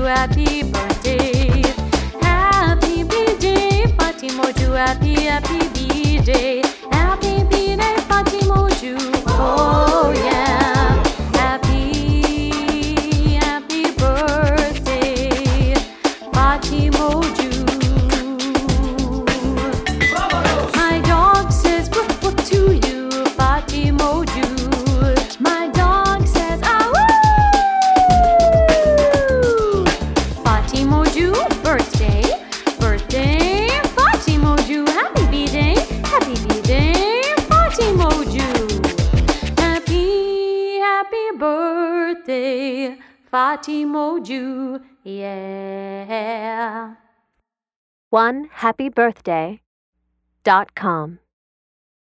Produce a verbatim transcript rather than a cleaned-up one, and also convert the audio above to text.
happy birthday. Happy B-Day, Fati Moju, happy, happy B-Day. Happy B-Day, Fati Moju, oh yeah. Happy, happy birthday, Fati Moju. My dog says woof woof to you, Fati Moju. My dog says ah woo. Fati Moju, birthday, birthday, Fati Moju, happy B-Day, happy B-Day, Fati Moju. Happy, happy birthday, Fati Moju, yeah. one happy birthday dot com